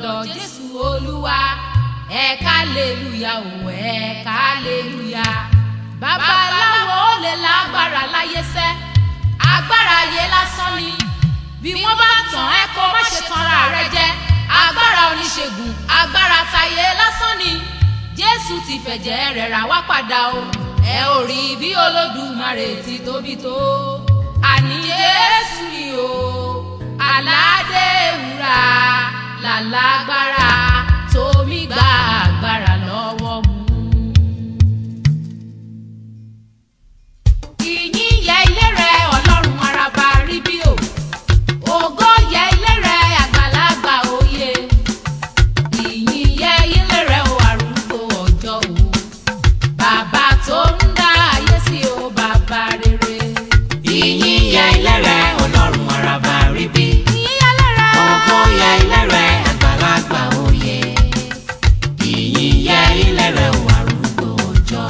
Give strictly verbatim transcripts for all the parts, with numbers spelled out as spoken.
lọ́dọ̀ Jésù Olúwa. Ẹ̀ka hallelujah o, ẹ̀ka hallelujah. Babaláwo ó lè lágbára láyé sẹ́, agbára ayé lásán ni. Bí wọ́n bá tàn ẹ́ kó má ṣe tanra rẹ jẹ, agbára oníṣègùn agbára tayé lásán ni. Jésù ti fẹ̀jẹ̀ rẹ̀ rà wá padà o, ẹ ò rí bí Olódùmarè ti tóbi tó. Àní Jésù ni o, aládé wúrà làlágbára tómi gba agbára lọ́wọ́ mú. Ìyìn yẹ ilé rẹ Ọlọ́run araba rí bí o, ògo yẹ ilé rẹ àgbàlagbà òye. Ìyìn yẹ ilé rẹ o arúgbó ọjọ́ o, bàbá tó ń dá ayé sí o bàbá rere. Ìyìn yẹ ilé rẹ Ọlọ́run araba rí bí, ògo yẹ ilé rẹ àgbàlagbà òye. Ìyìn yẹ ilé rẹ o arúgbó ọjọ́,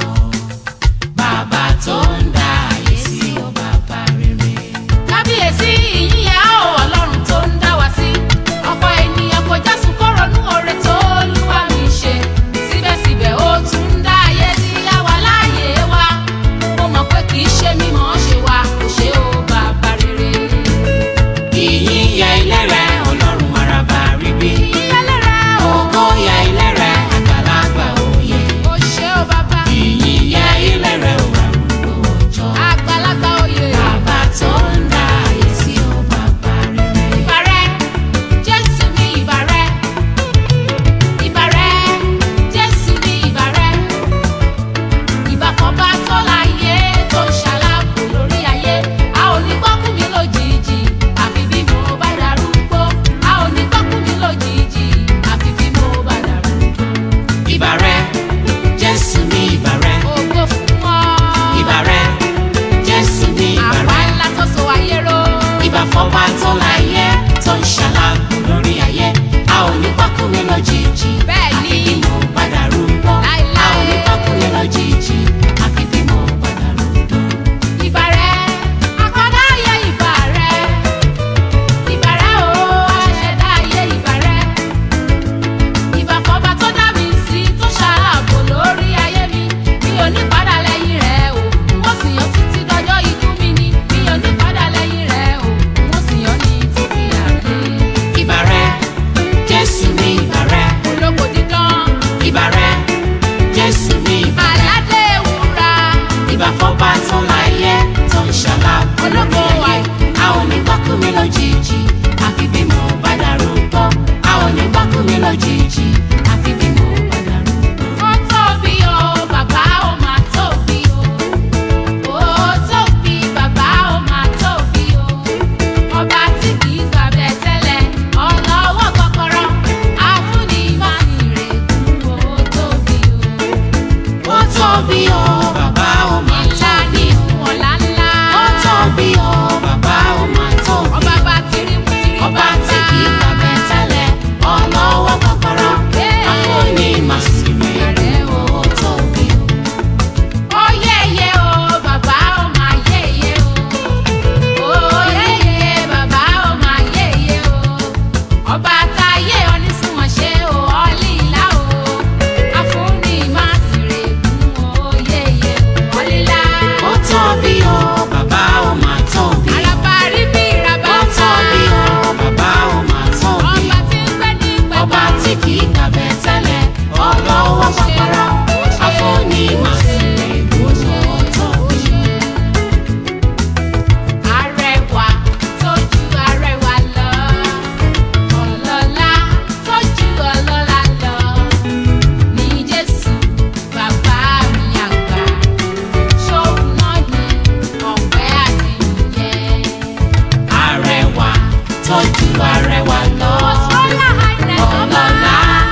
bàbá tó ń dá ayé sí o bàbá rere. Kábíyèsí ìyìn yẹ o Ọlọ́run tó ń dá wa sí. Ọ̀pọ̀ ènìyàn kò já sùn kó ronú oore tó Olúwa mi ṣe, síbẹ̀síbẹ̀ ó tún ń dá ayé sí àwa láàyè wa. Mo mọ̀ pé kì í ṣe mímọ̀ ṣe wa, kò ṣe o bàbá rere. Ìyìn yẹ ilé rẹ Ọlọ́run araba rí bí, ògo yẹ ilé rẹ àgbàlagbà òye. Ó ṣe o bàbá. Ìyìn yẹ ilé rẹ o arúgbó ọjọ́, Àgbàlagbà òye. bàbá tó ń dá ayé sí o bàbá rere. Ìbà rẹ, Jésù mi ìbà rẹ. Ìbà rẹ, Jésù mi ìbà rẹ. Ìbà fọ́ba tó láyé tó ń ṣàlàbò lórí ayé. A ò ní gbọ́kú mi lójijì, àfi bí mo bá darúgbó. A ò ní gbọ́kú mi lójijì, àfi bí mo bá darúgbó. Ìbà rẹ, Jésù mi ìbà rẹ. Ògo fún ọ. Ìbà rẹ, Jésù mi ìbà Àwa rẹ. ńlá tó so ayé ró. Ìbà fọ́ba tó láyé tó ń ṣàlàbò lórí ayé. A ò ní gbọ́kú mi lójijì, Bẹ́ẹ̀ ni. àfi bí mo bá darúgbó. A ò ní gbọ́kú mi lójijì, àfi bí mo bá darúgbó. Ìbà rẹ, àkọ́dá ayé ìbà rẹ. Ìbà rẹ o, aṣẹ̀dá ayé ìbà rẹ. Ìbà fọ́ba tó dá mi sí, tó ṣàlàbò lórí ayé mi. Mi ò ní padà lẹ́yìn rẹ o, n ó sì yàn títí dọjọ́ ikú mi ni. Mi ò ní padà lẹ́yìn rẹ o, n ó sì yàn ní títí àgbé. Ìbà rẹ, Jésù mi ìbà rẹ. Ológo dídán, Ìbà rẹ, Jésù mi ìbà rẹ. aládé wúrà. Ìbà fọ́ba tó láyé tó ń ṣàlàbò lórí Ológo ayé. A ò ní gbọ́kú mi lójijì, àfi bí mo bá darúgbó. A ò ní gbọ́kú mi lójijì, àfi bí mo bá darúgbó. Ó tóbi o, bàbá ó máa tóbi o. Ó tóbi, bàbá ó máa tóbi o. Ọba tí kì í gbàbẹ tẹ́lẹ̀, ọlọ́wọ́ kọ́kọ́rọ́, afúnni máa ń règùn. Ó tóbi o. Ó tóbi o, bàbá ó máa Ńlá tóbi. nínú ọ̀la ńlá. Ó tóbi o, bàbá ó máa tóbi. Ọba bá tirimu tirimu Ọba tí kì í gbàgbé tẹ́lẹ̀, ọlọ́wọ́ kọ́kọ́rọ́, afúnni máa sì rè é. Ó tóbi o. Ó yéye o, bàbá ó máa yéye o. Ó yéye, bàbá ó máa yéye o. Ọba táyé onísùnwọ̀n ṣe o, ọ̀lìlá o. Afúnni máa sì règùn o, yéye o, ọ̀lìlá. Ó tóbi o, bàbá ó máa tóbi. Àràbà rí bí Ó ràbàtà. tóbi o, bàbá ó máa tóbi. Ọba tí ń gbé ní pẹ̀lú. Ọba tí kì í gbàgbé tẹ́lẹ̀, ọlọ́wọ́ kọ́kọ́rọ́, afúnni máa sì rè é. Ó tóbi. Arẹwà tó ju arẹwà lọ, ọlọ́lá tó ju ọlọ́lá lọ, ní Jésù bàbá mi àgbà, ṣóun náà ní ọ̀pẹ àti ìyẹ́. Arẹwà tó ju arẹwà lọ. Most Royal Highness ọba. Ọlọ́lá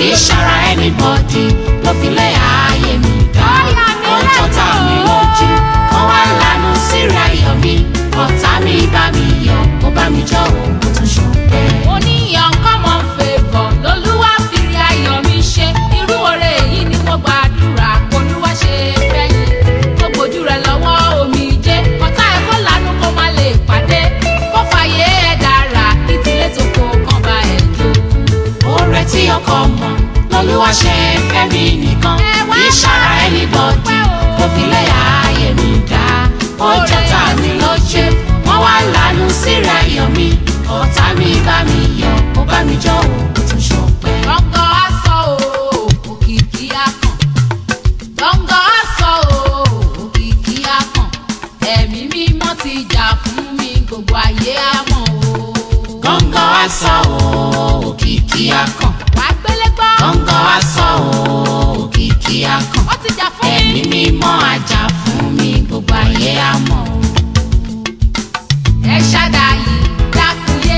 kì í ṣara anybody ló fi lé ayé mi dá. ọjọ́ tá mi lójú wọ́n wá lanu síra ayọ̀ mi ọ̀tá mi bá mi yọ̀ kó bá mi jọ òun kó tún ṣọpẹ́. oníyàn common favour lolúwa fìrí ayọ̀ mi ṣe irú oore èyí ni mo gbàdúrà k'Olúwa ṣe fẹ́yìn tó gbójú rẹ̀ lọ́wọ́ omijé ọ̀tá ẹ̀ kó lanu kó má lè pàdé kó fàyè ẹ̀ dára ìdílé tó kó kàn bá ẹ̀ jó. oore tí ọkọ mọ lolúwa ṣe fẹ́ mi nìkan kì í ṣara anybody ló fi lé ayé mi dá. ọjọ́ tá mi lójú wọ́n wá lanu síra ayọ̀ mi ọ̀tá mi bá mi yọ̀ kó bá mi jọ òun kó tún ṣọpẹ́. Gọ́ngọ́ aṣọ o òkìkí akàn gọ́ngọ́ aṣọ o òkìkí akàn ẹ̀mí mímọ́ ti jà fún mi gbogbo ayé àmọ́ o. gọ́ngọ́ aṣọ o òkìkí akàn wàá gbélé gbọ́. gọ́ngọ́ aṣọ o òkìkí akàn ó ti jà fún mi. ẹ̀mí mímọ́ àjà fún mi gbogbo ayé àmọ́ o. ẹ ṣàdáyé dákúyé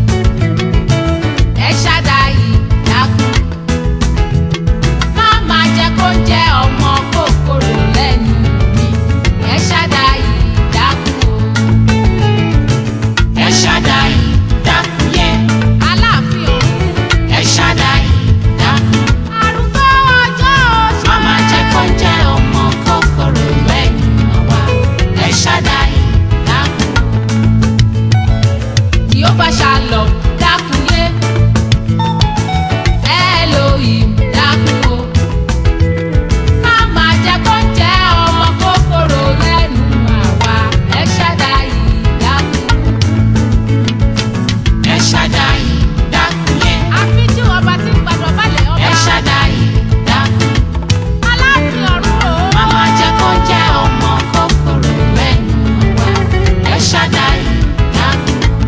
ẹ ṣàdáyé dákú má má jẹ́ kó jẹ́ ọmọ kòkòrò lẹ́nu mi ẹ ṣàdáyé dákú o. ẹ ṣàdáyé dákú yẹ aláàfin ọ̀run ẹ ṣàdáyé dákú arúgbó ọjọ́ oṣù. má má jẹ́ kó jẹ́ ọmọ kòkòrò lẹ́nu àwa ẹ ṣàdáyé dákú. Jehovah Shalom dákúyé Elohim dákú o má má jẹ́ kó jẹ́ ọmọ kòkòrò lẹ́nu àwa ẹ ṣàdáyé dákú. ẹ ṣàdáyé dákú yẹ àfijù ọba tí ń gbàdọ̀ balẹ̀ ọba. ẹ ṣàdáyé dákú aláàfin ọ̀run o. má má jẹ́ kó jẹ́ ọmọ kòkòrò lẹ́nu àwa ẹ ṣàdáyé dákú.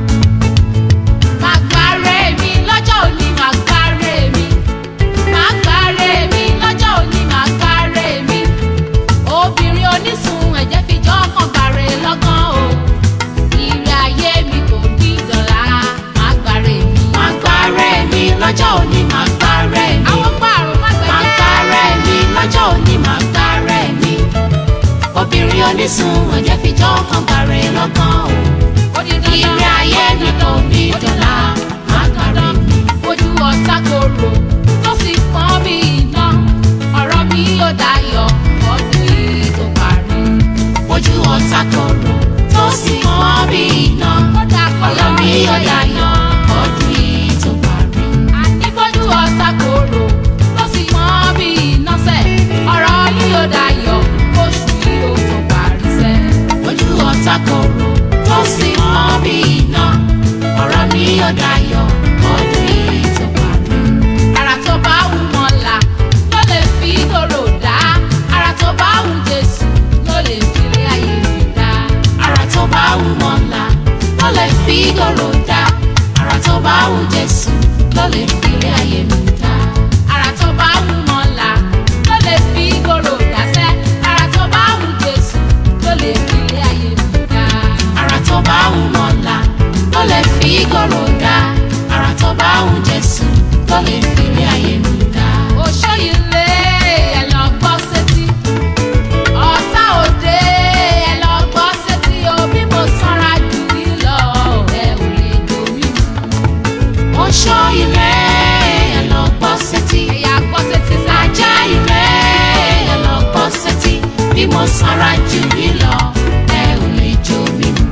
Màá gbáre mi lọ́jọ́ òní màá gbáre mi màá gbáre mi lọ́jọ́ òní màá gbáre mi obìnrin onísun ẹ̀jẹ̀ fi jọ́ ọkàn gbàre lọ́gán o ìrì ayé mi kò ní dọ̀la màá gbáre mi. má gbáre mi lọ́jọ́ òní má gbáre mi àwọn pààrọ̀ má má gbẹ̀jẹ̀. gbáre mi lọ́jọ́ òní má gbáre mi obìnrin onísun ẹ̀jẹ̀ fi jọ́ ọkàn gbàre lọ́gán o. Ó di dandan. ìrì ayé mi kò ní dọ̀la má gbáre mi. Ojú ọ̀tá korò tó sì pọ́n bí iná ọ̀rọ̀ mi yóò dayọ̀ ọdún yìí tó parí. ojú ọ̀tá korò tó sì mọ́ bí iná Ó dà kọ́ ọ̀rọ̀ mi yóò dayọ̀ ọdún yìí tó parí. àní bójú ọ̀tá korò tó sì pọ́n bí iná sẹ̀ ọ̀rọ̀ yìí yóò dayọ̀ oṣù yìí ó tó parí sẹ́. ojú ọ̀tá korò tó sì mọ́ bí iná ọ̀rọ̀ mi yóò dayọ̀ ọdún yìí tó parí. Àrà tó bá wù wọ́n là ló lè fi gòrò dá àrà tó bá wù Jésù ló lè fi lé ayé mi dá. Àrà tó bá wù mọ́lá ló lè fi gòrò dá àrà tó bá wù Jésù ló lè fi lé ayé mi dá. Àrà tó bá wù mọ́lá ló lè fi gòrò dásẹ́ àrà tó bá wù Jésù ló lè fi lé ayé mi dá. Àrà tó bá wù mọ́lá ló lè fi gòrò dá àrà tó bá wù Jésù ló lè fi lé ayé mi dá. Òṣó ilé ẹ lọ gbọ́ sétí ọ̀tá òde ẹ lọ gbọ́ sétí o bí mo sanra jù yí lọ ẹ ò lè jò mí mu. Oṣó ilé ẹ lọ gbọ́ sétí Ẹ̀yà gbọ́ sétí sá. ajá ilé ẹ lọ gbọ́ sétí bí mo sanra jù yí lọ ẹ ò lè jó mi mu.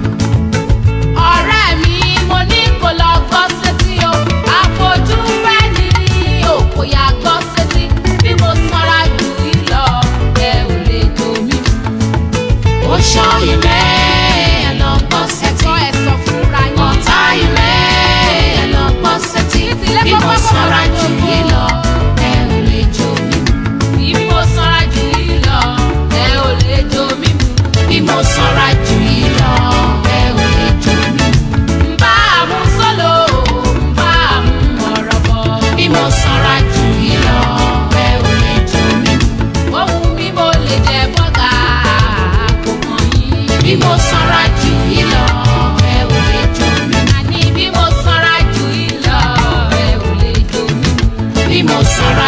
Ọ̀rẹ́ mi mo ní kó lọ gbọ́ sétí o àfojú fẹ́ ni o kò yá gbọ́ sétí bí mo sanra jù yí lọ ẹ ò lè jò mí mu. Oṣó ilé ẹ lọ gbọ́ sétí Ẹ̀tọ́ ẹ̀ sọ fúnra yín. ọ̀tá ilé ẹ lọ gbọ́ sétí bí mo sanra jù yí lọ ẹ ò lè jó mi mu. Bí mo sanra jù yí lọ ẹ ò lè jò mí mu. Bí mo sanra jù yí lọ ẹ ò lè jó mi mu. Ń bá àmú sólò ń bá àmú ọ̀rọ̀ bọ̀. Bí mo sanra jù yí lọ ẹ ò lè jó mi mu. Ohun mi mo lè jẹ bọ́gà kò kàn yín. Bí mo sanra jù yí lọ ẹ ò lè jó mi mu. Àní bí mo sanra jù yí lọ ẹ ò lè jò mí mu. Bí mo sanra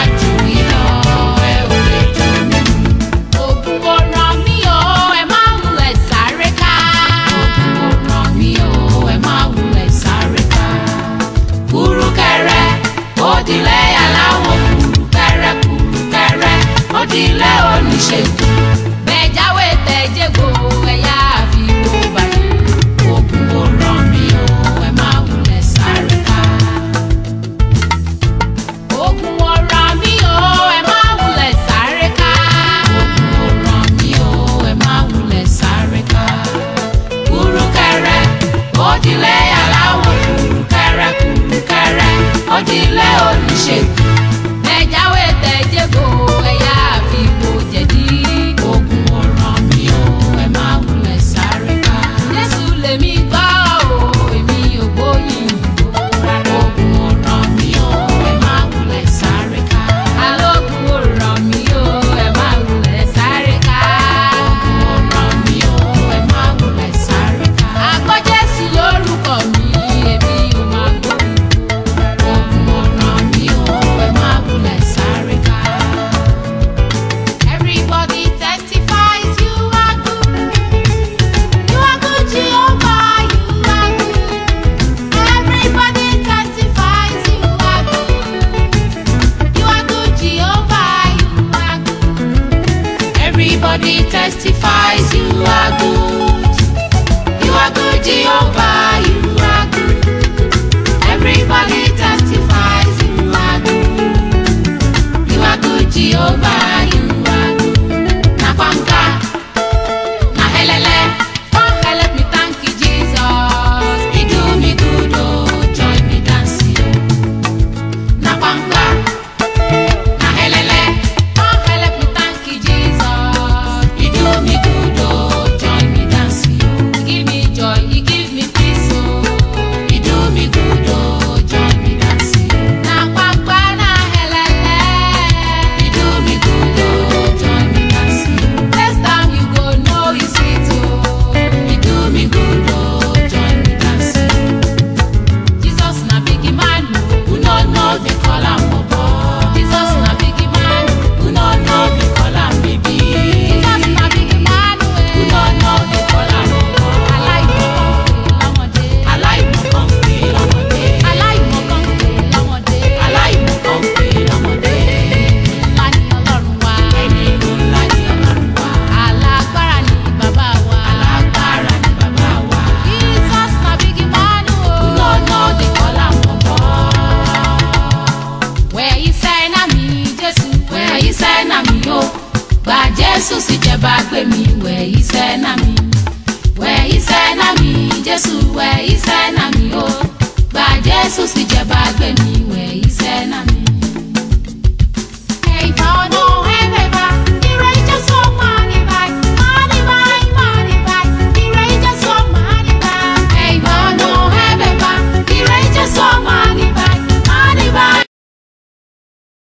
iṣẹ́ náà mi wẹ̀ iṣẹ́ náà mi Jésù wẹ̀ iṣẹ́ náà mi o gba Jésù sì jẹ́ bá gbé mi wẹ̀ iṣẹ́ náà mi.